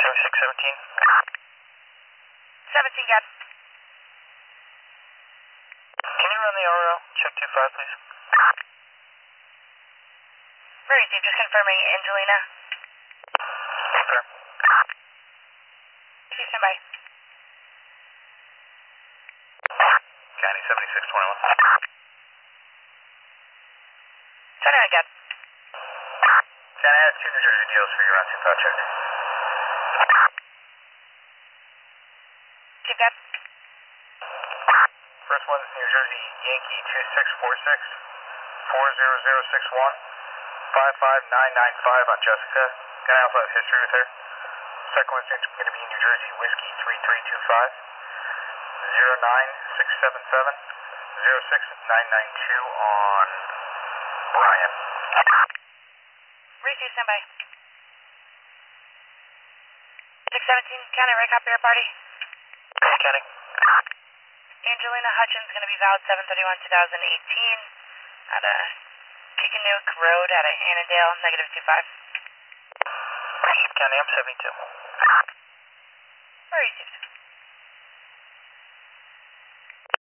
617. 17, got. Can you run the RO? Check 25, please. Very received, just confirming Angelina. Confirm. Please stand by. County 7621. 29, got. County, I have 2 New Jersey deals for you around 25 check. Chief, got. First one is New Jersey Yankee 2646 40061 55995 on Jessica. Can I also have history with her? Second one is going to be New Jersey Whiskey 3325 09677 06992 on Brian. Received, stand by. 617, County, right copy your party. County. Angelina Hutchins going to be valid 7/31/2018 at Kickanuke Road at Annandale, -25. County, I'm 72. Very received.